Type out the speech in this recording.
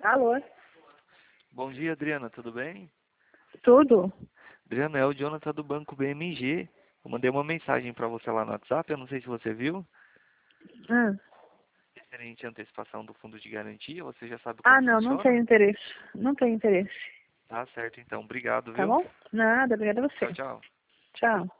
Alô? Bom dia, Adriana, tudo bem? Tudo? Adriana, é o Jonathan do Banco BMG. Eu mandei uma mensagem para você lá no WhatsApp, eu não sei se você viu. Ah, Referente à antecipação do fundo de garantia, você já sabe como não funciona? tenho interesse. Não tenho interesse. Tá certo, então. Obrigado, Tá viu? bom? Nada, obrigada a Tchau, você. tchau. Tchau.